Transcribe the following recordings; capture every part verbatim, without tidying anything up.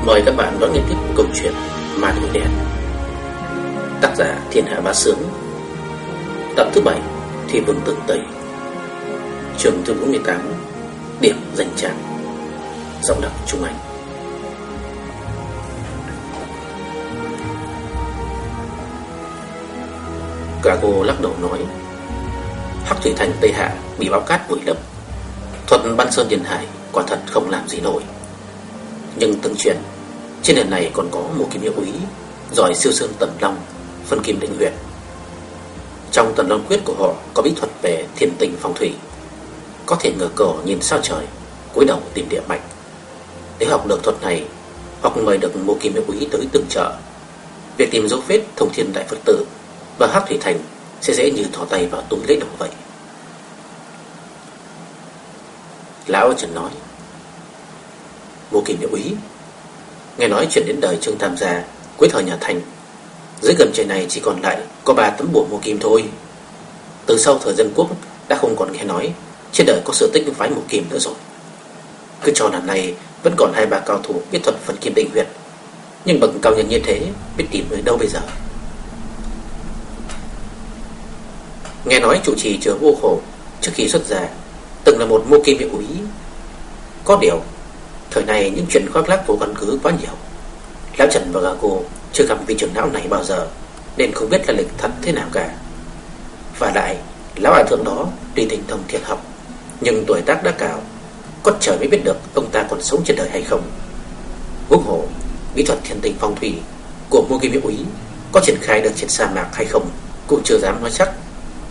Mời các bạn đón nghe tiếp câu chuyện Ma Đuổi Đèn. Tác giả Thiên Hạ Bá Sướng. Tập thứ bảy, Thi Vương Tường Tây. Chương thứ bốn mươi tám, Điểm danh trạng. Giọng đọc Trung Anh. Gago lắc đầu nói: Hắc Thủy Thành Tây Hạ bị bão cát vùi lấp, thuật băng sơn điện hải quả thật không làm gì nổi. Nhưng từng chuyện trên nền này còn có một kim yêu úy giỏi siêu sơn tần long, phân kim định huyệt. Trong tần long quyết của họ có bí thuật về thiên tình phong thủy, có thể ngửa cổ nhìn sao trời, cúi đầu tìm địa mạch. Để học được thuật này, hoặc mời được một kim yêu úy tới tương trợ, việc tìm dấu vết thông thiên đại Phật tử và Hắc Thủy Thành sẽ dễ như thò tay vào túi lấy đồ vậy. Lão Trần nói: Mộ Kim Yêu Úy, nghe nói chuyện đến đời Trương Tam Gia cuối thời nhà Thanh, dưới gầm trời này chỉ còn lại có ba tấm bùa mộ kim thôi. Từ sau thời Dân Quốc đã không còn nghe nói trên đời có sự tích phái mộ kim nữa rồi. Cứ cho lần này vẫn còn hai ba cao thủ biết thuật phân kim định huyệt, nhưng bậc cao nhân như thế biết tìm người đâu bây giờ. Nghe nói trụ trì chùa Vô Khổ trước khi xuất gia từng là một mộ kim yêu úy. Có điều thời này những chuyện khoác lác vô căn cứ quá nhiều. Lão Trần và Gago chưa gặp vị trưởng lão này bao giờ, nên không biết là lịch thật thế nào cả. Và lại lão hòa thượng đó tuy tinh thông thiệt học, nhưng tuổi tác đã cao, có trời mới biết được ông ta còn sống trên đời hay không. Huống hồ bí thuật thiên tình phong thủy của mộ kim yêu úy có triển khai được trên sa mạc hay không cũng chưa dám nói chắc.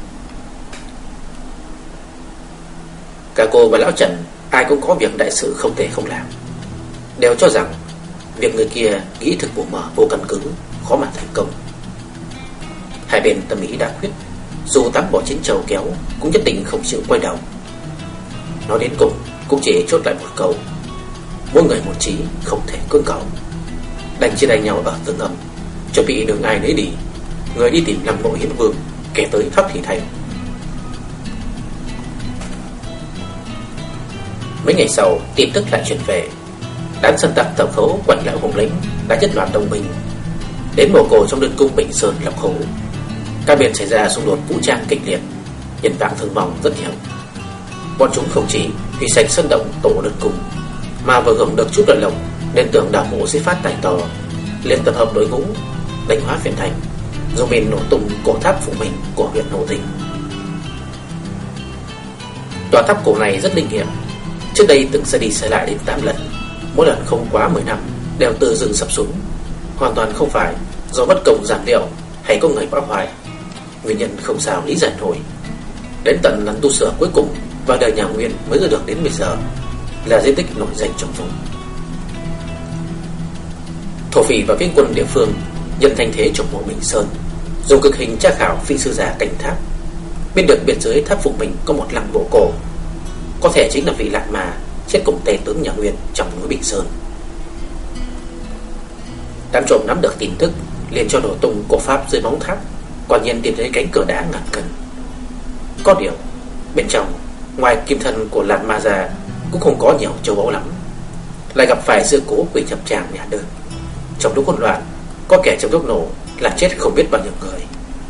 Gago và lão Trần ai cũng có việc đại sự không thể không làm, đều cho rằng việc người kia nghĩ thực bổ mở vô căn cứ, khó mà thành công. Hai bên tâm ý đã quyết, dù tám bỏ chiến trầu kéo cũng nhất định không chịu quay đầu. Nói đến cùng cũng chỉ chốt lại một câu: mỗi người một chí, không thể cưỡng cầu. Đành chia tay nhau ở tầng âm, chuẩn bị đường ai nấy đi, người đi tìm Lăng Mộ Hiến Vương, kẻ tới Hắc Thủy Thành. Mấy ngày sau, tin tức lại truyền về, đám sơn tặc tập khấu quanh lão Hùng Lĩnh đã nhất loạt đồng minh đến mồ cổ trong đơn cung Bình Sơn lập khấu. Các bên xảy ra xung đột vũ trang kịch liệt, nhân mạng thương vong rất nhiều. Bọn chúng không chỉ hủy sạch sơn động tổ đơn cung, mà vừa hưởng được chút lợi lộc nên tưởng đào mộ sẽ phát tài to, liền tập hợp đội ngũ đánh hóa phiền thành, dùng mình nổ tung cổ tháp Phụ Minh của huyện Nộ Tình. Tòa tháp cổ này rất linh nghiệm, trước đây từng sẽ đi xe lại đến tám lần, mỗi lần không quá mười năm đều tự dưng sập xuống, hoàn toàn không phải do bất công giản liệu hay có người phá hoại. Nguyên nhân không sao lý giải nổi. Đến tận lần tu sửa cuối cùng vào đời nhà Nguyên mới được đến bây giờ, là di tích nổi danh trong vùng. Thổ phỉ và viên quân địa phương nhân thanh thế trong mộ Bình Sơn, dùng cực hình tra khảo phi sư giả cảnh tháp, biết được bên dưới tháp Phụ Minh có một lăng mộ cổ, có thể chính là vị Lạc Ma chết cùng tề tướng nhà Nguyên trong núi Bình Sơn. Đám trộm nắm được tin tức liền cho nổ tung cổ pháp dưới móng tháp, quả nhiên tìm thấy cánh cửa đá ngàn cân. Có điều bên trong, ngoài kim thân của Lạc Ma ra cũng không có nhiều châu báu lắm, lại gặp phải sự cố quỷ nhập tràng nhà đơn. Trong lúc hỗn loạn, có kẻ trong lúc nổ là chết không biết bao nhiêu người.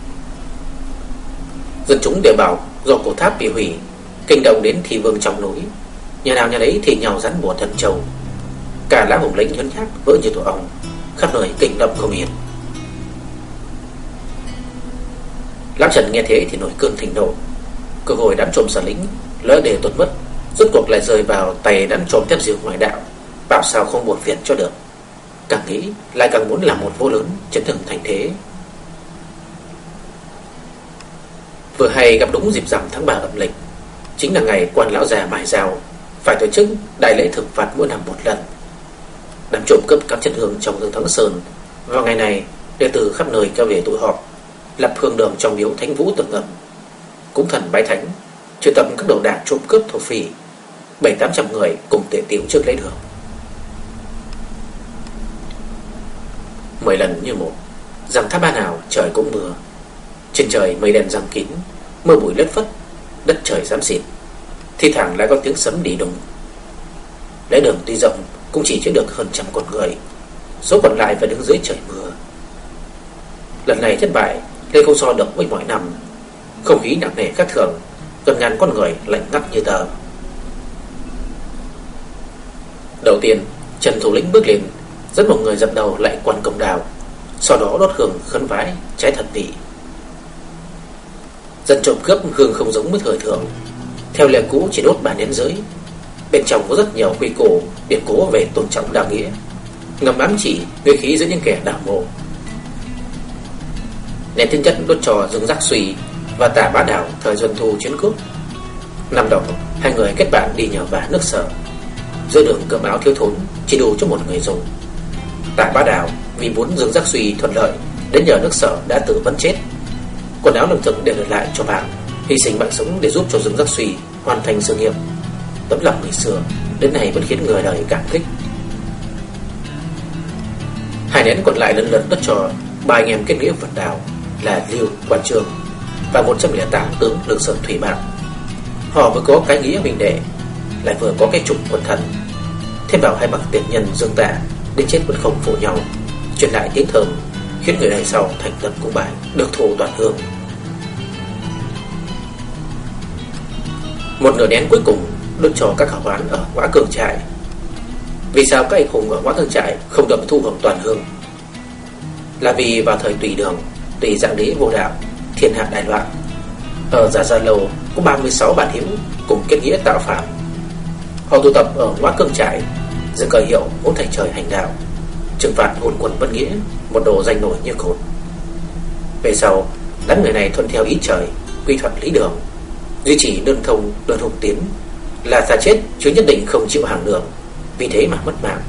Dân chúng đều bảo do cổ tháp bị hủy, kinh động đến Thi Vương trong núi, nhà nào nhà đấy thì nhào rắn bùa thần châu. Cả lá Hùng Lĩnh nhấn nhác vỡ như tổ ong, khắp nơi kinh động không yên. Lão Trần nghe thế thì nổi cơn thịnh nộ, cơ hội đám trộm sở lính lỡ để tuột mất, rốt cuộc lại rơi vào tay đám trộm thép diều ngoại đạo, bảo sao không buồn phiền cho được. Càng nghĩ lại càng muốn làm một vô lớn chấn hưng thành thế. Vừa hay gặp đúng dịp rằm tháng ba âm lịch, chính là ngày quan lão già mài dao phải tổ chức đại lễ thưởng phạt mỗi năm một lần. Đám trộm cướp các chất hương trong Dương Thắng Sơn vào ngày này, đệ tử khắp nơi kéo về tụ họp, lập hương đường trong miếu Thánh Vũ Tường Ngầm, cúng thần bái thánh, triệu tập các đầu đảng trộm cướp thổ phỉ bảy tám trăm người cùng tề tiệu trước lễ đường. Mười lần như một, rằng tháp ba nào trời cũng mưa. Trên trời mây đen giăng kín, mưa bụi lất phất, đất trời xám xịt, thi thoảng lại có tiếng sấm đi đùng. Lễ đường tuy rộng cũng chỉ chứa được hơn trăm con người, số còn lại phải đứng dưới trời mưa. Lần này thất bại nên không so được với mọi năm. Không khí nặng nề khác thường, gần ngàn con người lạnh ngắt như tờ. Đầu tiên, Trần thủ lĩnh bước lên, dẫn một người dập đầu lại quan công đào, sau đó đốt hương khấn vái trái thần vị. Dân trộm cướp hương không giống với thời thượng. Theo lệ cũ chỉ đốt ba nén dưới. Bên trong có rất nhiều quy củ điển cố về tôn trọng đạo nghĩa, ngầm ám chỉ nguy khí giữa những kẻ đảo mộ. Nén thứ nhất đốt cho Dương Giác Suy và Tả Bá Đào thời Duân Thu chiến cướp. Năm đó hai người kết bạn đi nhờ vả nước Sở. Giữa đường cơm áo thiếu thốn chỉ đủ cho một người dùng. Tả Bá Đào vì muốn Dương Giác Suy thuận lợi đến nhờ nước Sở đã tự vẫn chết. Quần áo lương thực đều để lại cho bạn, hy sinh mạng sống để giúp cho Dương Giác Suy hoàn thành sự nghiệp. Tấm lòng ngày xưa đến nay vẫn khiến người đời cảm thích. Hai nén còn lại lần lượt đốt cho ba anh em kết nghĩa Phật Đào là Lưu, Quan Trương và một trăm lẻ tám tướng Lương Sơn Thủy Mạc. Họ vừa có cái nghĩa huynh đệ, lại vừa có cái trục quần thần, thêm vào hai bậc tiền nhân Dương Tả đến chết vẫn không phụ nhau, truyền lại tiếng thơm khiến người đời sau thành tâm cung bài được thụ toàn hương. Một nửa nén cuối cùng đốt cho các hảo hán ở Ngõa Cương Trại. Vì sao các anh hùng ở Ngõa Cương Trại không được thu hưởng toàn hương? Là vì vào thời Tùy Đường, Tùy Dạng Đế vô đạo, thiên hạ đại loạn, ở Giả Gia Lầu có ba mươi sáu bản hữu cùng kết nghĩa tạo phản. Họ tụ tập ở Ngõa Cương Trại, dựng cờ hiệu muốn thầy trời hành đạo, trừng phạt hồn quần bất nghĩa, một đồ danh nổi như cột. Về sau, đám người này thuận theo ý trời, quy thuận lý đường, duy trì đơn thông đơn hùng tiến, là ta chết chứ nhất định không chịu hàng đường, vì thế mà mất mạng.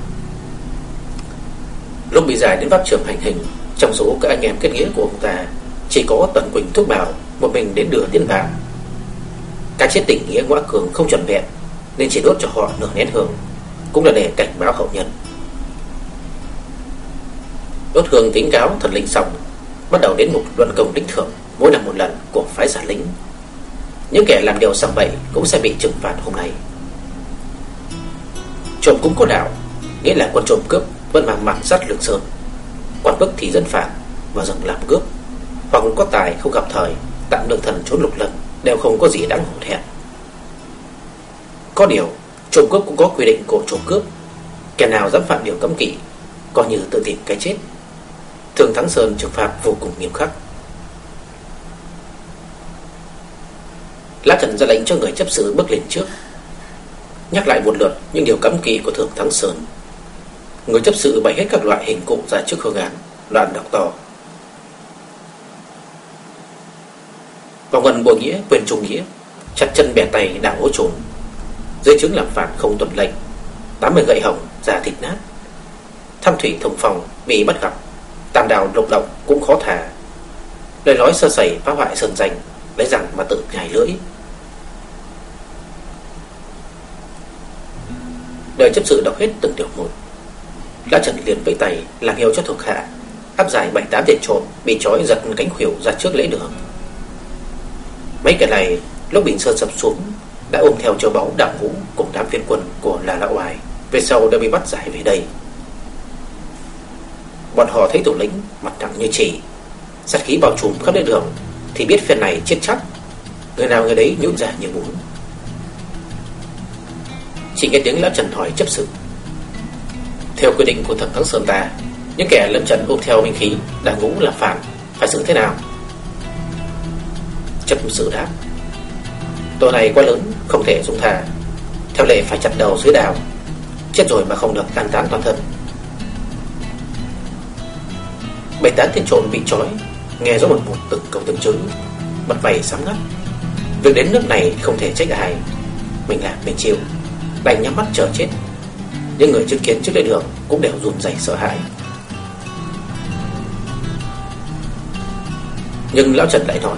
Lúc bị giải đến pháp trường hành hình, trong số các anh em kết nghĩa của ông ta chỉ có Tần Quỳnh Thúc Bảo một mình đến đưa tiến vào. Cái chết tình nghĩa Ngõa Cường không chuẩn vẹn nên chỉ đốt cho họ nửa nén hương, cũng là để cảnh báo hậu nhân. Đốt hương kính cáo thần linh xong, bắt đầu đến mục luận công đích thưởng mỗi năm một lần của phái Giả Lĩnh. Những kẻ làm điều sằng bậy cũng sẽ bị trừng phạt hôm nay. Trộm cũng có đạo, nghĩa là quân trộm cướp vẫn mang mặt sát Lương Sơn, quan bức thì dân phản và dần làm cướp, hoặc có tài không gặp thời tạm được thần trốn lục lần đều không có gì đáng hổ thẹn. Có điều trộm cướp cũng có quy định của trộm cướp, kẻ nào dám phạm điều cấm kỵ coi như tự tìm cái chết. Thường Thắng Sơn trừng phạt vô cùng nghiêm khắc. Lã Trần ra lệnh cho người chấp sự bước lên trước, nhắc lại một lượt những điều cấm kỵ của Thường Thắng Sơn. Người chấp sự bày hết các loại hình cụ ra trước hương án, đoạn đọc to: vào ngân bội nghĩa quên trung nghĩa, chặt chân bẻ tay đảo hố trốn, dưới trướng làm phản không tuân lệnh, tám mươi gậy hồng da thịt nát, tham thủy thông phòng bị bắt gặp, tam đào lục động cũng khó thả, lời nói sơ sẩy phá hoại sơn danh, lấy rằng mà tự nhảy lưỡi. Đời chấp sự đọc hết từng điều một, Lã Trần liền với tay làm hiệu cho thuộc hạ áp giải bảy tám tên trộm bị trói giật cánh khuỷu ra trước lễ đường. Mấy kẻ này lúc Bình Sơn sập xuống đã ôm theo châu báu Đạo Ngũ cùng đám phiên quân của La Lão Oai, về sau đã bị bắt giải về đây. Bọn họ thấy thủ lĩnh mặt nặng như chỉ, sát khí bao trùm khắp lễ đường, thì biết phen này chết chắc, người nào người đấy nhũn ra như bún. Chỉ nghe tiếng Lã Trần hỏi chấp sự: theo quy định của Thần Thắng Sơn ta, những kẻ lẫn trần ôm theo binh khí Đạo Ngũ là phản, phải xử thế nào? Chấp sự đáp: tội này quá lớn, không thể dung tha, theo lệ phải chặt đầu dưới đào, chết rồi mà không được an táng toàn thân. Bảy tám tên trộm bị trói nghe rõ một một từng câu từng chữ, mặt mày sám ngắt. Việc đến nước này không thể trách ai, mình làm mình chịu, đành nhắm mắt chờ chết. Những người chứng kiến trước lễ đường cũng đều run rẩy sợ hãi. Nhưng Lão Trần lại nói: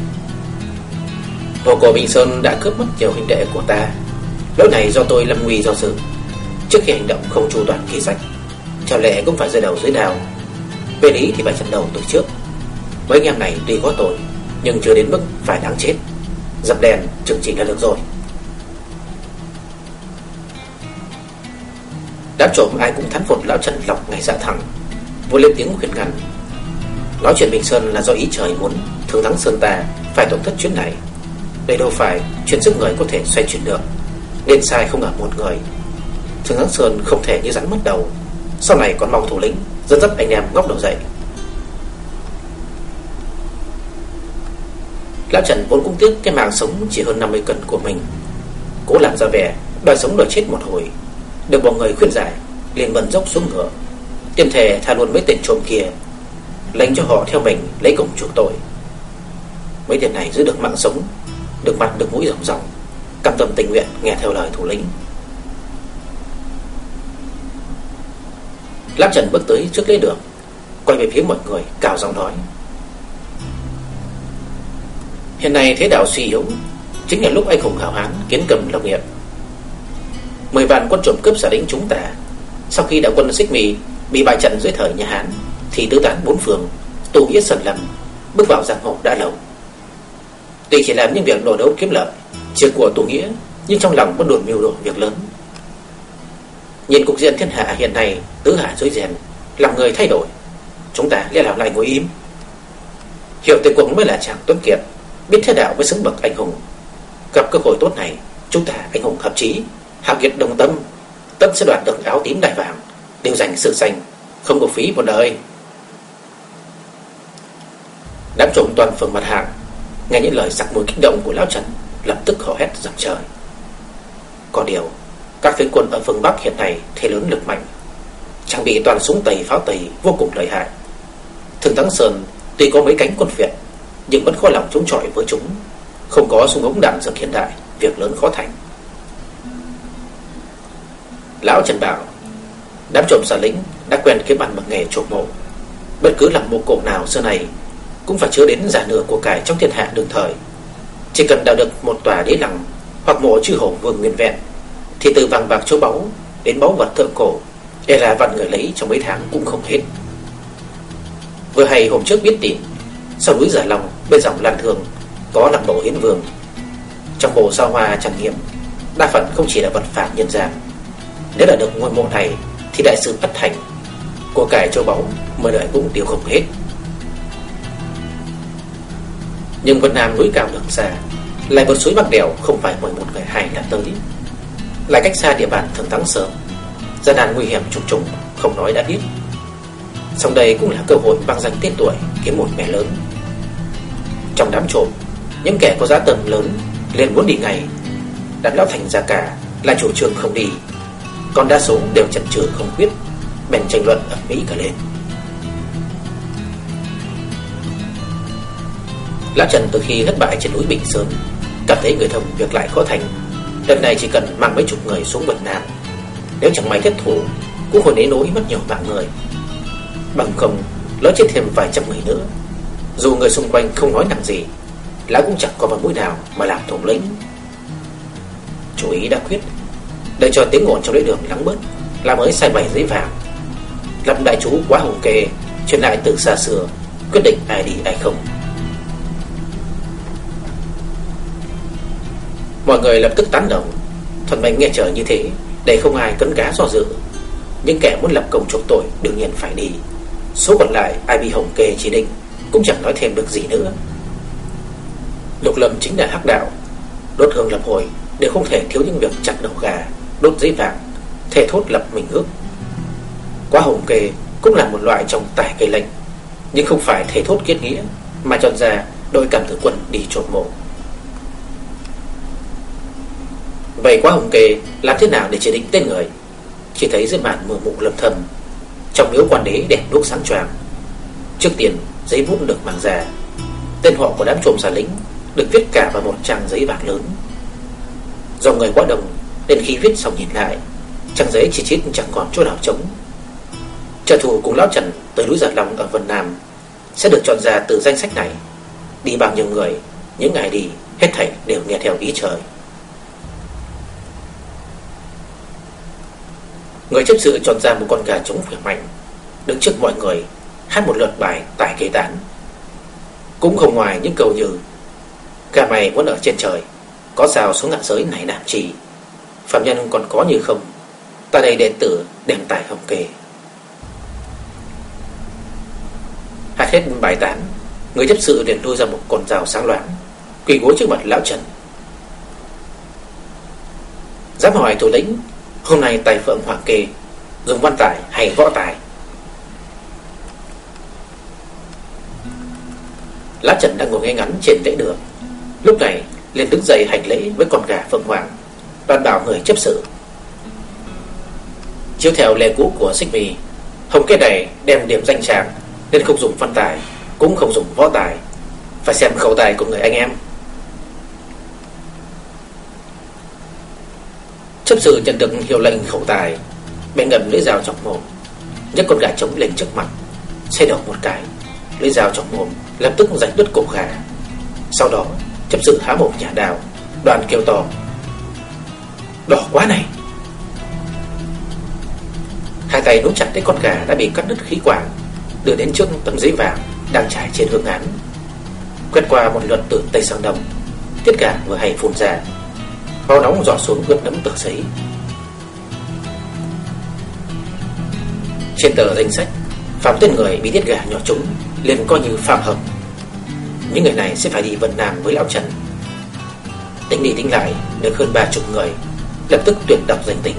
hồ cổ Bình Sơn đã cướp mất nhiều huynh đệ của ta, lỗi này do tôi lâm nguy do dự, trước khi hành động không chu toàn kế sách, theo lệ cũng phải rơi đầu dưới đào. Về lý thì phải chặt đầu từ trước. Mấy anh em này tuy có tội nhưng chưa đến mức phải đáng chết, dập đèn trừng trị là được rồi. Đám trộm ai cũng thán phục lão Trần lọc ngay dạ thẳng, vội lên tiếng khuyên ngăn. Nói chuyện Bình Sơn là do ý trời muốn Thường Thắng Sơn ta phải tổn thất chuyến này. Đây đâu phải chuyện sức người có thể xoay chuyển được, nên sai không ở một người. Thường Thắng Sơn không thể như rắn mất đầu, sau này còn mong thủ lĩnh dẫn dắt anh em ngóc đầu dậy. Lão Trần vốn cũng tiếc cái mạng sống chỉ hơn năm mươi cân của mình, cố làm ra vẻ đòi sống đòi chết một hồi. Được mọi người khuyên giải, liền bần dốc xuống ngựa, tiền thề tha luôn mấy tên trộm kia, lệnh cho họ theo mình lấy công chuộc tội. Mấy tên này giữ được mạng sống, được mặt được mũi ròng ròng, cam tâm tình nguyện nghe theo lời thủ lĩnh. Lão Trần bước tới trước lễ đường, quay về phía mọi người cào giọng nói: hiện nay thế đạo suy yếu, chính là lúc anh hùng hào hán kiến cầm lập nghiệp. Mười vạn quân trộm cướp xả đánh chúng ta, sau khi đạo quân Xích Mì bị bại trận dưới thời nhà Hán thì tứ tán bốn phương, tu nghĩa sần lầm, bước vào giang hồ đã lâu. Tuy chỉ làm những việc đồ đấu kiếm lợi, chia của tu nghĩa, nhưng trong lòng vẫn đồn mưu đồ việc lớn. Nhìn cục diện thiên hạ hiện nay tứ hạ rối ren, làm người thay đổi, chúng ta lẽ nào lại ngồi im? Hiểu Tề Quốc mới là chàng tuấn kiệt, biết thế đạo mới xứng bậc anh hùng. Gặp cơ hội tốt này, chúng ta anh hùng hợp chí, hào kiệt đồng tâm, tất sẽ đoạt được áo tím đại vàng, đều giành sự xanh, không có phí một đời. Đám trộm toàn phường mặt hạng nghe những lời sặc mùi kích động của lão Trần, lập tức hò hét dập trời. Có điều các phiến quân ở phương Bắc hiện nay thế lớn lực mạnh, trang bị toàn súng Tây pháo Tây vô cùng lợi hại. Thường Thắng Sơn tuy có mấy cánh quân Việt, nhưng vẫn khó lòng chống chọi với chúng. Không có súng ống đạn dược hiện đại, việc lớn khó thành. Lão Trần bảo đám trộm xà lính đã quen kiếm ăn bằng nghề trộm mộ, bất cứ làm mộ cổ nào xưa này cũng phải chứa đến giả nửa của cải trong thiên hạ đương thời. Chỉ cần đào được một tòa đế lăng hoặc mộ chư hầu vương nguyên vẹn, thì từ vàng bạc châu báu đến báu vật thượng cổ, e là vạn người lấy trong mấy tháng cũng không hết. Vừa hay hôm trước biết tin, sau núi Giả Long bên dòng Lan Thương có làm mộ hiến vương. Trong mộ sao hoa trang nghiêm, đa phần không chỉ là vật phạm nhân gian. Nếu là được ngôi mộ này thì đại sự bất thành, của cải châu báu mời đời cũng tiêu không hết. Nhưng Vân Nam núi cao đường xa, lại vượt suối Bắc đèo không phải mười một ngày hai là tới, lại cách xa địa bàn Thường Thắng Sơn, gian nan nguy hiểm trùng trùng không nói đã biết. Song đây cũng là cơ hội bằng danh tên tuổi kiếm một mẻ lớn. Trong đám trộm, những kẻ có giá tầm lớn liền muốn đi ngay, đám lão thành gia cả là chủ trương không đi, còn đa số đều chần chừ không quyết, bèn tranh luận ở Mỹ cả lên. Lão Trần từ khi thất bại trên núi Bình Sơn, cảm thấy người thông việc lại khó thành. Lần này chỉ cần mang mấy chục người xuống Vân Nam, nếu chẳng may thất thủ cũng hồi nấy nỗi mất nhiều mạng người. Bằng không lỡ chết thêm vài trăm người nữa, dù người xung quanh không nói nặng gì, lão cũng chẳng có mặt mũi nào mà làm thủ lĩnh. Chủ ý đã quyết, đợi cho tiếng ồn trong lễ đường lắng bớt, là mới sai bày giấy vàng, lập đại chú Quá Hùng Kê truyền lại từ xa xưa, quyết định ai đi ai không. Mọi người lập tức tán đồng, thuận mệnh nghe trời như thế, để không ai cấn cá do dự. Những kẻ muốn lập công chuộc tội đương nhiên phải đi, số còn lại ai bị Hồng Kê chỉ định cũng chẳng nói thêm được gì nữa. Lục Lâm chính là hắc đạo, đốt hương lập hồi đều không thể thiếu những việc chặt đầu gà, đốt giấy vàng, thề thốt lập mình ước. Quá Hồng Kê cũng là một loại trong tải cây lệnh, nhưng không phải thề thốt kết nghĩa, mà chọn ra đội cảm tử quân đi trộm mộ. Vậy Quá Hồng Kê làm thế nào để chỉ định tên người? Chỉ thấy dưới màn mưa mù lâm thầm, trong miếu quan đế đèn đuốc sáng choang. Trước tiên giấy bút được mang ra, tên họ của đám trộm xà lính được viết cả vào một trang giấy vàng lớn. Do người quá đông nên khi viết xong nhìn lại, trang giấy chỉ chít chẳng còn chỗ nào trống. Trợ thủ cùng lão Trần tới núi Giả Long ở Vân Nam sẽ được chọn ra từ danh sách này. Đi bao nhiêu người, những ngày đi hết thảy đều nghe theo ý trời. Người chấp sự chọn ra một con gà trống khỏe mạnh, đứng trước mọi người hát một lượt bài tải kế tán. Cũng không ngoài những câu như: gà mày muốn ở trên trời, có sao xuống ngạn giới này làm chi, phạm nhân còn có như không, ta đây đệ tử đem tài Hồng Kê. Hát hết bài tán, người chấp sự liền lôi ra một con dao sáng loáng, quỳ gối trước mặt lão Trần. Dám hỏi thủ lĩnh, hôm nay tài Phượng Hoàng Kê dùng văn tài hay võ tài? Lão Trần đang ngồi ngay ngắn trên lễ đường, lúc này liền đứng dậy hành lễ với con gà Phượng Hoàng, đoàn bảo người chấp sự. Chiếu theo lệ cũ của Xích Mi, Hồng Kê này đem điểm danh tràng nên không dùng văn tài, cũng không dùng võ tài, phải xem khẩu tài của người anh em. Chấp sự nhận được hiệu lệnh khẩu tài, bèn ngầm lưỡi dao trong mồm, nhấc con gà trống lên trước mặt, xoay đầu một cái, lưỡi dao trong mồm lập tức rạch đứt cổ gà. Sau đó chấp sự há mồm nhả đào, đoàn kêu to: "Đỏ quá này!" Hai tay nút chặt lấy con gà đã bị cắt đứt khí quản, đưa đến trước tấm giấy vàng đang trải trên hương án, quét qua một lượt từ tây sang đông, tiết cả vừa hay phun ra, máu nóng giọt xuống ướt đẫm tờ giấy. Trên tờ danh sách, phạm tên người bị giết gà nhỏ trúng liền coi như phạm hợp. Những người này sẽ phải đi Vân Nam với lão Trần. Tính đi tính lại được hơn ba chục người, lập tức tuyển đọc danh tính.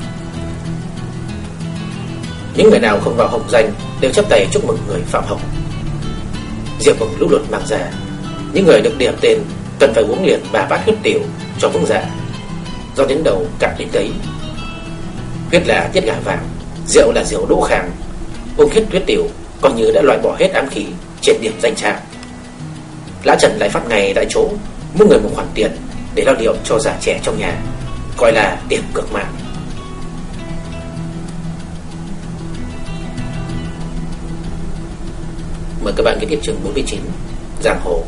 Những người nào không vào hồng danh đều chắp tay chúc mừng người phạm hồng. Rượu mừng lũ lượt mang ra, những người được điểm tên cần phải uống liền ba bát huyết tiểu cho vững dạ, do đến đầu cạn đến đấy. Huyết là tiết gà vàng, rượu là rượu đỗ khang. Uống hết huyết tiểu coi như đã loại bỏ hết ám khí trên điểm danh tràng. Lão Trần lại phát ngày tại chỗ mua người một khoản tiền để lo liệu cho già trẻ trong nhà, gọi là tiền cược mạng. Mời các bạn nghe tiếp chương bốn mươi chín, Giang Hồ.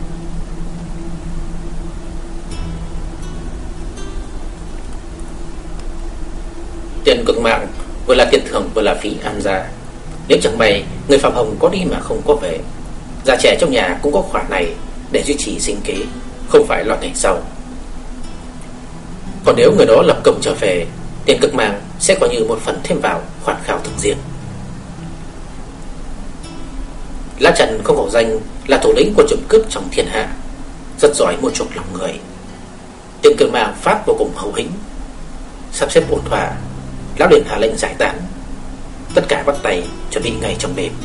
Tiền cược mạng vừa là tiền thưởng vừa là phí ăn ra. Nếu chẳng may người phạm hồng có đi mà không có về, già trẻ trong nhà cũng có khoản này để duy trì sinh kế, không phải lo ngày sau. Còn nếu người đó lập công trở về, tiền cược mạng sẽ coi như một phần thêm vào khoản khảo thưởng riêng. Lã Trần không hổ danh là thủ lĩnh của trộm cướp trong thiên hạ, rất giỏi mua chuộc lòng người. Tiền cược mạng pháp vô cùng hậu hĩnh. Sắp xếp ổn thỏa, lão liền hạ lệnh giải tán, tất cả bắt tay chuẩn bị ngay trong đêm.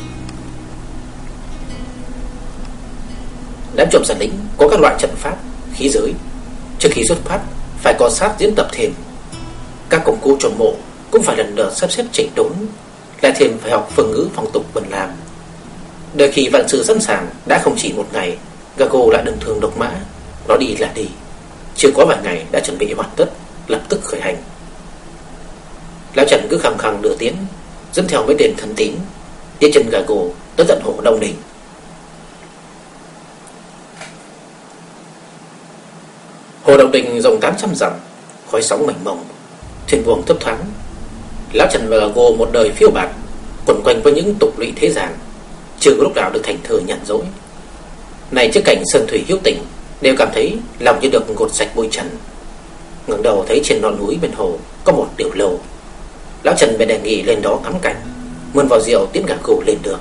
Đám trộm giản lĩnh có các loại trận pháp, khí giới. Trước khi xuất phát phải có sát diễn tập thêm. Các công cụ trộm mộ cũng phải lần lượt sắp xếp chỉnh đốn, lại thêm phải học phương ngữ phong tục Vân Lam. Đợi khi vạn sự sẵn sàng, đã không chỉ một ngày, Gago lại đơn thương độc mã, nó đi là đi, chưa có vài ngày đã chuẩn bị hoàn tất, lập tức khởi hành. Lão Trần cứ khăng khăng đưa tiến, dẫn theo mấy tên thân tín, tiến chân Gago tới tận hồ Đông Đình. Hồ Đông Đình rộng tám trăm dặm, khói sóng mênh mông, thuyền buồm thấp thoáng. Lão Trần và Gago một đời phiêu bạt, quẩn quanh với những tục lụy thế gian, chưa có lúc nào được thành thơ nhàn rỗi. Này trước cảnh sơn thủy hữu tình, đều cảm thấy lòng như được gột sạch bụi trần. Ngẩng đầu thấy trên non núi bên hồ có một tiểu lầu, lão Trần bèn đề nghị lên đó ngắm cảnh, mượn vào rượu tiến Gago lên đường.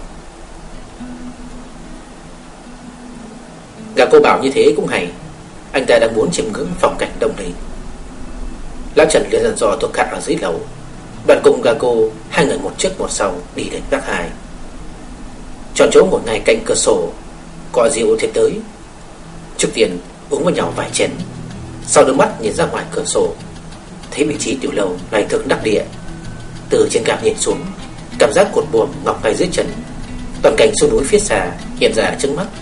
Gago bảo như thế cũng hay, anh ta đang muốn chiêm ngưỡng phong cảnh Đông Đình. Lão Trần liền dặn dò thuộc hạ ở dưới lầu, đoàn cùng Gago hai người một trước một sau đi đến gác hai, chọn chỗ ngồi ngay cạnh cửa sổ, gọi rượu thiệt tới. Trước tiên uống với nhau vài chén, sau đưa mắt nhìn ra ngoài cửa sổ, thấy vị trí tiểu lầu này thực đắc địa. Từ trên cao nhìn xuống, cảm giác cột buồm ngọc ngay dưới chân, toàn cảnh sông núi phía xa hiện ra trước mắt.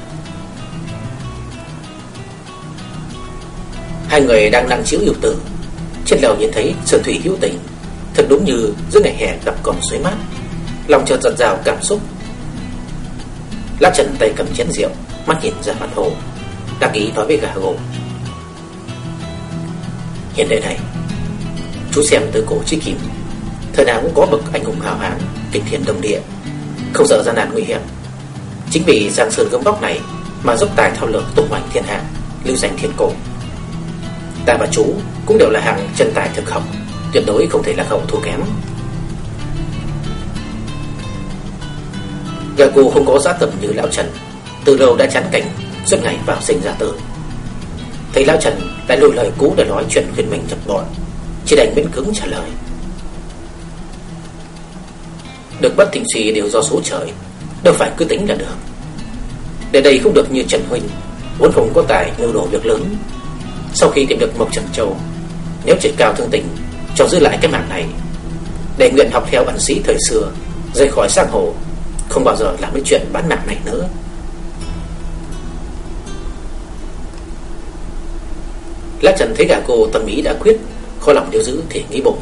Hai người đang nặng chiếu yêu tử, trên lầu nhìn thấy sơn thủy hữu tình, thật đúng như giữa ngày hè gặp cổng suối mát, lòng chợt dạt dào cảm xúc. Lã Trần tay cầm chén rượu, mắt nhìn ra mặt hồ, đắc ý nói với Gago: "Hiện đại này, chú xem từ cổ chí kim, thời nào cũng có bậc anh hùng hào hán, kinh thiên động địa, không sợ gian nan nguy hiểm. Chính vì giang sơn gấm vóc này mà dốc tài thao lược tung hoành thiên hạ, lưu danh thiên cổ. Ta và chú cũng đều là hạng chân tài thực học, tuyệt đối không thể lạc hậu thua kém." Gago không có dã tâm như lão Trần, từ lâu đã chán cảnh suốt ngày vào sinh ra tử. Thấy lão Trần lại lùi lời cũ để nói chuyện khuyên mình nhập bọn, chỉ đành miễn cứng trả lời. Được bất thịnh suy đều do số trời, đâu phải cứ tính là được. Để đây không được như Trần huynh, vốn không có tài mưu đồ việc lớn. Sau khi tìm được Mộc Trần Châu, nếu chỉ cao thương tình cho giữ lại cái mạng này, để nguyện học theo ẩn sĩ thời xưa, rời khỏi giang hồ, không bao giờ làm cái chuyện bán mạng này nữa. Lã Trần thấy Gago tâm ý đã quyết, khó lòng điều giữ thì nghĩ bụng,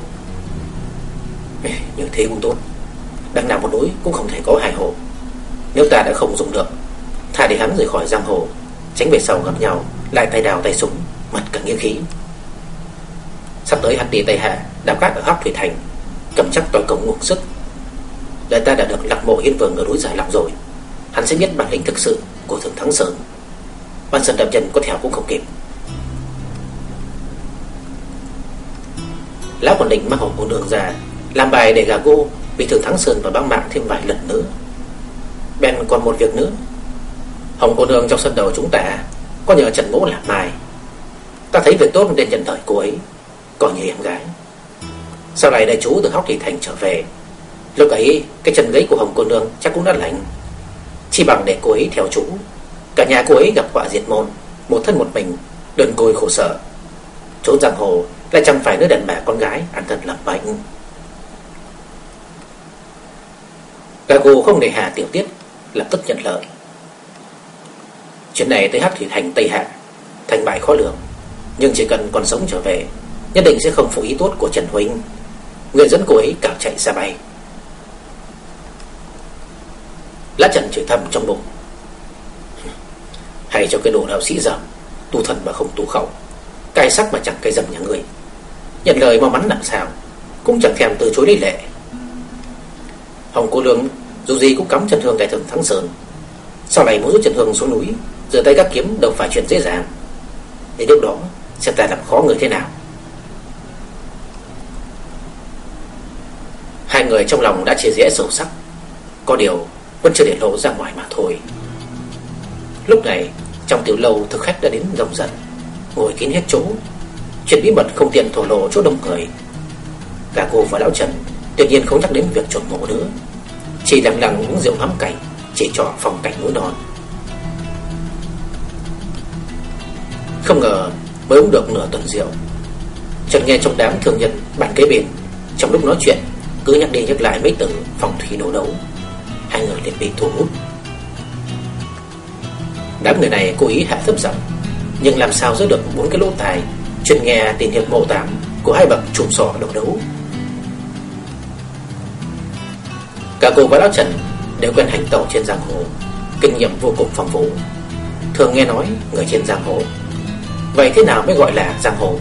như thế cũng tốt, đằng nào một núi cũng không thể có hai hồ. Nếu ta đã không dùng được, thà để hắn rời khỏi giang hồ, tránh về sau gặp nhau lại tay đào tay súng, mất cả nghĩa khí. Sắp tới hắn đi Tây Hạ đạp gác ở Hắc Thủy Thành, cầm chắc toàn công nguồn sức. Đời ta đã được Lạc Mộ Hiên Vương ở núi Giải Long rồi, hắn sẽ biết bản lĩnh thực sự của Thượng Thắng Sơn. Ban Sơn đập chân có theo cũng không kịp. Lão còn định mang Hồng Cô Nương ra làm bài để Gago bị Thượng Thắng Sơn và băng mạng thêm vài lần nữa. Bèn còn một việc nữa, Hồng Cô Nương trong sân đầu chúng ta có nhờ Trần Mỗ làm mai. Ta thấy việc tốt nên nhận lời cô ấy, coi như em gái. Sau này đại chú từ Hắc Thủy Thành trở về, lúc ấy cái chân gãy của Hồng Cô Nương chắc cũng đã lành. Chỉ bằng để cô ấy theo chú, cả nhà cô ấy gặp họa diệt môn, một thân một mình, đơn côi khổ sở. Trốn giang hồ lại chẳng phải nơi đàn bà con gái ăn thân lập bệnh. Gago không để hà tiểu tiết, lập tức nhận lời. Chuyện này tới Hắc Thủy Thành Tây Hạ, thành bại khó lường, nhưng chỉ cần còn sống trở về, nhất định sẽ không phụ ý tốt của Trần huynh. Người dẫn cô ấy cào chạy xa bay. Lã Trần chửi thầm trong bụng, hay cho cái đồ đạo sĩ dởm, tu thần mà không tu khẩu, cai sắc mà chẳng cai dầm nhà người. Nhận lời mau mắn làm sao, cũng chẳng thèm từ chối đi lệ. Hồng Cô Nương dù gì cũng cắm Trần Hương tại Thượng Thắng Sơn, sau này muốn rút Trần Hương xuống núi, giơ tay gác kiếm đâu phải chuyện dễ dàng. Đến lúc đó xem ta làm khó người thế nào. Hai người trong lòng đã chia rẽ sâu sắc, có điều vẫn chưa để lộ ra ngoài mà thôi. Lúc này trong tiểu lâu thực khách đã đến đông dần, ngồi kín hết chỗ. Chuyện bí mật không tiện thổ lộ chỗ đông người. Gago và lão Trần tự nhiên không nhắc đến việc trộm mộ nữa, chỉ lặng lặng uống rượu ngắm cảnh, chỉ trỏ phong cảnh núi non. Không ngờ mới uống được nửa tuần rượu, chợt nghe trong đám thương nhân bàn kế bên, trong lúc nói chuyện cứ nhắc đi nhắc lại mấy từ phong thủy đồ đấu. Hai người liền bị thu hút. Đám người này cố ý hạ thấp giọng, nhưng làm sao giữ được bốn cái lỗ tai chuyên nghe tiền hiệp mộ tám của hai bậc trùm sỏ đồ đấu. Cả cô và lão Trần đều quen hành tẩu trên giang hồ, kinh nghiệm vô cùng phong phú, thường nghe nói người trên giang hồ. Vậy thế nào mới gọi là giang hồ?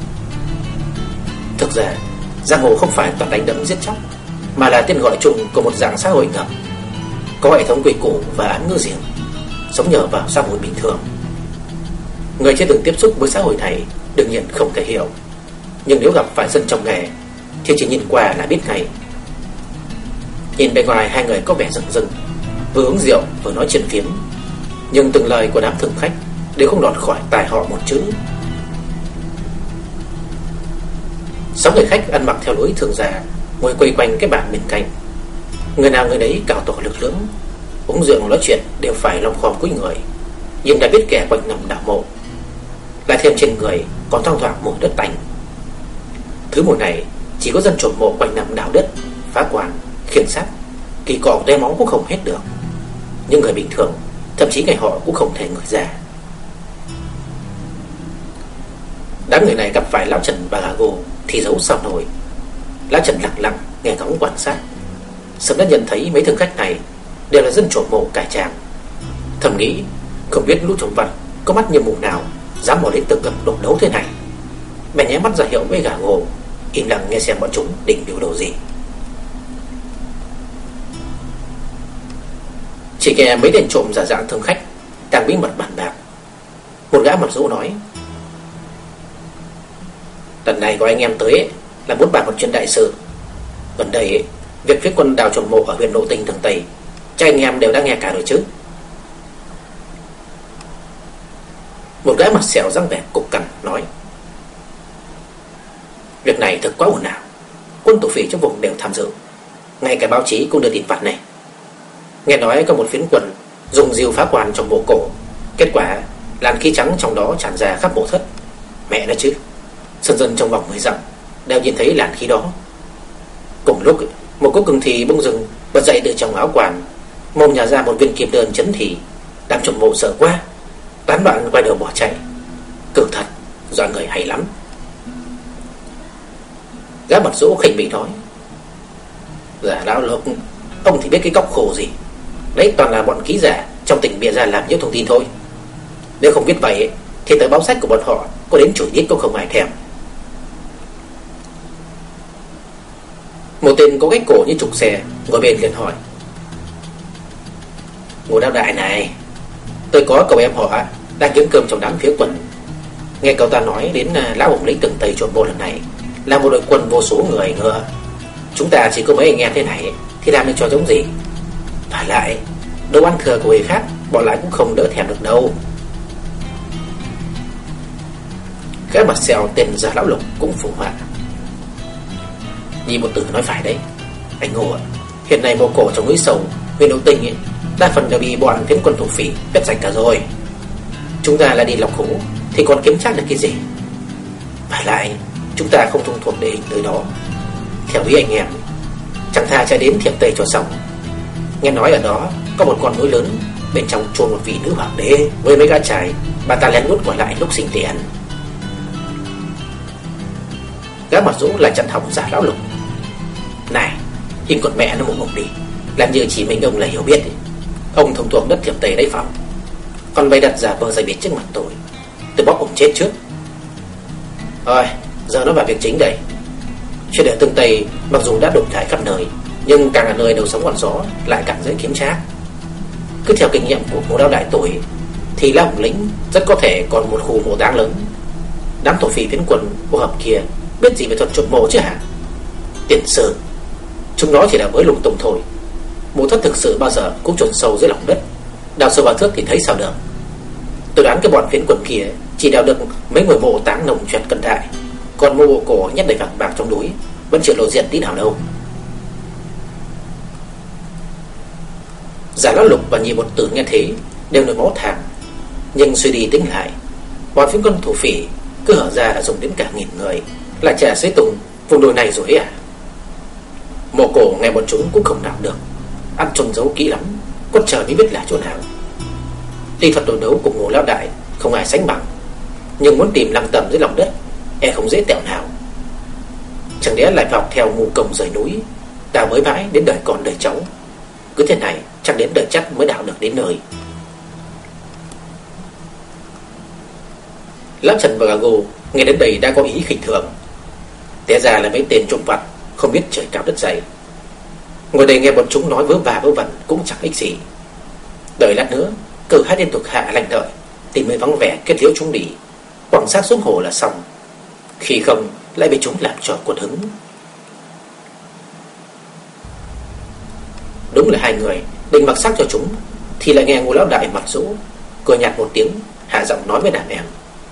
Thực ra giang hồ không phải toàn đánh đấm giết chóc, mà là tên gọi chung của một dạng xã hội ngầm, có hệ thống quy củ và án ngữ riêng, sống nhờ vào xã hội bình thường. Người chưa từng tiếp xúc với xã hội này đương nhiên không thể hiểu, nhưng nếu gặp phải dân trong nghề thì chỉ nhìn qua là biết ngay. Nhìn bề ngoài hai người có vẻ rừng rừng, vừa uống rượu vừa nói chuyện phiếm, nhưng từng lời của đám thường khách đều không lọt khỏi tai họ một chữ. Sáu người khách ăn mặc theo lối thường già ngồi quây quanh cái bàn bên cạnh, người nào người đấy cao tổ lực lưỡng, uống rượu nói chuyện đều phải lòng khom cúi người, nhưng đã biết kẻ quanh nằm đảo mộ, lại thêm trên người còn thoang thoảng mùi đất tanh. Thứ mùi này chỉ có dân trộm mộ quanh nằm đào đất, phá quan, khiêng xác, kỳ cọ tay máu cũng không hết được, nhưng người bình thường thậm chí ngày họ cũng không thể ngửi ra. Đám người này gặp phải lão Trần và Gago thì giấu sao nổi. Lão Trần lặng lặng nghe ngóng quan sát, sớm đã nhận thấy mấy thương khách này đều là dân trộm mộ cải trang. Thầm nghĩ không biết lũ trộm vặt có mắt như mù nào dám mò đến từng gầm đổ đấu thế này. Bèn nháy mắt ra hiệu với Gago im lặng nghe xem bọn chúng định biểu đồ gì. Chỉ nghe mấy tên trộm giả dạng thương khách đang bí mật bàn bạc. Một gã mặt rũ nói: "Lần này có anh em tới ấy, là muốn bàn một chuyện đại sự. Gần đây ấy, việc phía quân đào trộm mộ ở huyện Lộ Tinh thường Tây Chắc anh em đều đã nghe cả rồi chứ? Một gã mặt sẹo răng vẻ cục cằn nói: Việc này thật quá ồn ào. Quân thổ phỉ trong vùng đều tham dự, ngay cả báo chí cũng đưa tin vặt này. Nghe nói có một phiến quân dùng diều phá quan trong mộ cổ, kết quả làn khí trắng trong đó tràn ra khắp mộ thất. Mẹ nó chứ, dân dân trong vòng mười dặm đều nhìn thấy làn khí đó. Cùng lúc, một cô cưng thì bỗng dưng bật dậy từ trong áo quan, mồm nhả ra một viên kim đơn chấn thì. Đám trộm mộ sợ quá, tán loạn quay đầu bỏ chạy. Cực thật, dọa người hay lắm. Gã mặt rỗ khinh bỉ nói: Giả lão Lục, ông thì biết cái cóc khổ gì. Đấy toàn là bọn ký giả trong tỉnh bịa ra làm nhiễu thông tin thôi. Nếu không biết vậy thì tờ báo sách của bọn họ có đến chửi điếc cũng không ai thèm. Một tên có cách cổ như trục xe ngồi bên liền hỏi: Ngô Lão Đại này, tôi có cậu em họ đang kiếm cơm trong đám phía quân. Nghe cậu ta nói đến lão hùng lĩnh từng Tây trộm mộ lần này là một đội quân vô số người ngựa. Chúng ta chỉ có mấy anh em thế này thì làm được cho giống gì. Và lại đồ ăn thừa của người khác bọn lại cũng không đỡ thèm được đâu. Cái mặt xèo tên Giả Lão Lục cũng phụ họa: Nhi một từ nói phải đấy anh Ngô ạ. Hiện nay mộ cổ trong núi sâu huyện Đông Tinh ấy, đa phần đều bị bọn phiến quân thổ phỉ quét sạch cả rồi. Chúng ta lại đi lọc hũ thì còn kiếm chắc được cái gì. Và lại chúng ta không thông thuộc địa hình nơi đó. Theo ý anh em, chẳng thà chạy đến Thiểm Tây cho xong. Nghe nói ở đó có một con núi lớn, bên trong chôn một vị nữ hoàng đế với mấy gã trai, bà ta lén lút còn lại lúc sinh tiền. Gã mặt rũ lại chặn hỏng Giả Lão Lục: Này, im con mẹ nó một ngục đi. Làm như chỉ mình ông là hiểu biết ấy. Ông thông thuộc đất Thiểm Tây đấy phòng. Còn bày đặt giả vờ dày biệt trước mặt tôi, tôi bóp ông chết trước. Rồi, giờ nó vào việc chính đây. Chuyện ở Tương Tây mặc dù đã đồn đại khắp nơi, nhưng càng là nơi đầu sóng ngọn gió lại càng dễ kiếm trác. Cứ theo kinh nghiệm của Ngô Lão Đại tôi thì Lão Hùng Lĩnh rất có thể còn một khu mộ táng lớn. Đám thổ phỉ phiến quân ô hợp kia biết gì về thuật trộm mộ chứ hả? Tiền sư, chúng nó chỉ là mới lùng tung thôi. Mộ thất thực sự bao giờ cũng chôn sâu dưới lòng đất, đào sâu vào thước thì thấy sao được. Tôi đoán cái bọn phiến quân kia chỉ đào được mấy ngôi mộ táng nồng chuyệt cận đại, còn mộ cổ nhét đầy vàng bạc trong núi vẫn chưa lộ diện tí nào đâu. Giả Lão Lục và Nhị Một Tử nghe thế đều nổi máu thàng, nhưng suy đi tính lại, bọn phiến quân thổ phỉ cứ hở ra là dùng đến cả nghìn người, lại trả xế tùng vùng đồi này rồi à? Mộ cổ nghe bọn chúng cũng không đào được, ăn trôn giấu kỹ lắm, con chờ mới biết là chỗ nào. Tuy thuật đồ đấu của Ngô Lão Đại không ai sánh bằng, nhưng muốn tìm lăng tẩm dưới lòng đất e không dễ tẹo nào. Chẳng lẽ lại vòng theo ngu công rời núi, đào mới mãi đến đời con đời cháu. Cứ thế này chắc đến đời chắc mới đào được đến nơi. Lão Trần và Gago nghe đến đây đã có ý khinh thường. Té ra là mấy tên trộm vặt không biết trời cao đất dày. Ngồi đây nghe bọn chúng nói vớ va vớ vẩn cũng chẳng ích gì. Đợi lát nữa cử hai tên thuộc hạ lành đợi tìm nơi vắng vẻ kết liễu chúng đi, quẳng xác xuống hồ là xong. Khi không lại bị chúng làm trò cuột hứng. Đúng là hai người định mặc xác cho chúng thì lại nghe Ngô Lão Đại mặt rũ cười nhạt một tiếng, hạ giọng nói với đàn em: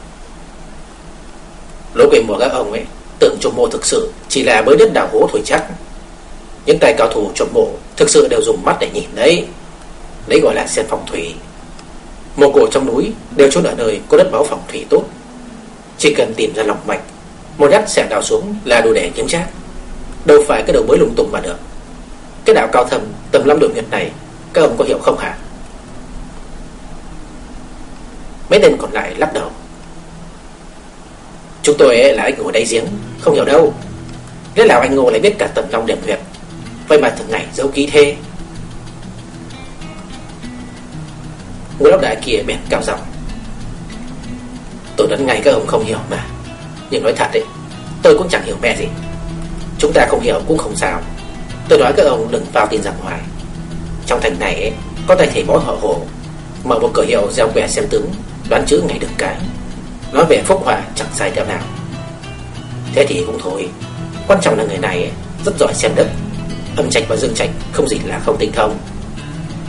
Lỗ quỷ mùa các ông ấy tưởng trộm mộ thực sự chỉ là bới đất đào hố thôi chắc. Những tay cao thủ trộm mộ thực sự đều dùng mắt để nhìn đấy. Đấy gọi là xem phong thủy. Mộ cổ trong núi đều chôn ở nơi có đất báo phong thủy tốt. Chỉ cần tìm ra lòng mạch, một nhát xẻng đào xuống là đủ để kiếm trác. Đâu phải cái đầu bới lung tung mà được. Cái đạo cao thâm tầm lâm độ nguyệt này các ông có hiểu không hả? Mấy tên còn lại lắc đầu: Chúng tôi là anh Ngô đáy giếng, không hiểu đâu. Thế nào anh Ngô lại biết cả tầm long điểm huyệt, vậy mà thường ngày giấu ký thế? Ngô Lão Đại kia bèn cao giọng: Tôi đoán ngay các ông không hiểu mà. Nhưng nói thật đấy, tôi cũng chẳng hiểu mẹ gì. Chúng ta không hiểu cũng không sao. Tôi nói các ông đừng vào tin rằng hoài. Trong thành này ấy, có tay thầy bói họ Hồ mở một cửa hiệu gieo quẻ xem tướng, đoán chữ ngày được cái. Nói về phúc họa chẳng sai theo nào. Thế thì cũng thôi. Quan trọng là người này ấy, rất giỏi xem đất. Âm trạch và dương trạch không gì là không tinh thông.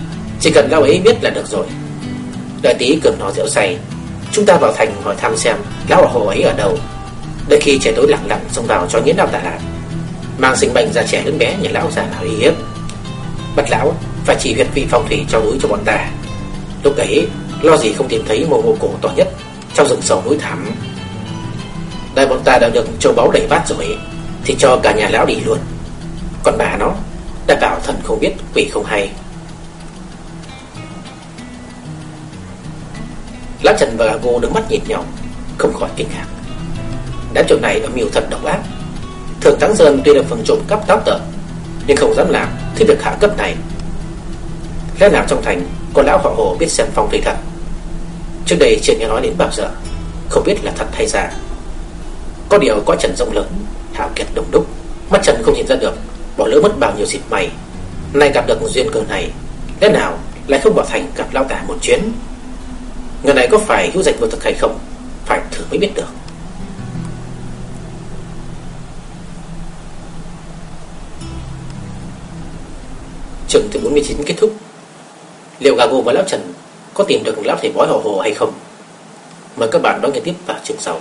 Chỉ cần lão ấy biết là được rồi. Đợi tí Cường nói rượu say, chúng ta vào thành hỏi thăm xem lão hồ ấy ở đâu. Đợi khi trời tối lặng lặng xông vào cho nghiến lão tả, mang sinh bệnh già trẻ lớn bé nhà lão già nào uy hiếp, bắt lão phải chỉ huyệt vị phong thủy cho núi cho bọn ta. Lúc ấy lo gì không tìm thấy mồ mồ cổ to nhất trong rừng sâu núi thẳm. Đại bọn ta đã được châu báu đầy bát rồi thì cho cả nhà lão đi luôn. Còn bà nó đã bảo thần không biết quỷ không hay. Lão Trần và Gà Gô đứng mắt nhìn nhau, không khỏi kinh ngạc. Đám trộm này âm mưu thật độc ác. Thường Thắng Sơn tuy là phần trộm cắp táo tợn, nhưng không dám làm thứ việc hạ cấp này. Lẽ nào trong thành có lão họ Hồ biết xem phong thủy thật? Trước đây chưa nghe nói đến bao giờ, không biết là thật hay giả. Có điều có trần rộng lớn, hào kiệt đông đúc, mắt Trần không nhìn ra được, bỏ lỡ mất bao nhiêu dịp may. Nay gặp được duyên cơ này, lẽ nào lại không vào thành gặp lão tả một chuyến? Người này có phải hữu danh vô thực hay không, phải thử mới biết được. Chương thứ bốn mươi chín kết thúc. Liệu Gà Gô và lão Trần có tìm được lão thầy bói họ Hồ hay không? Mời các bạn đón nghe tiếp vào chương sau.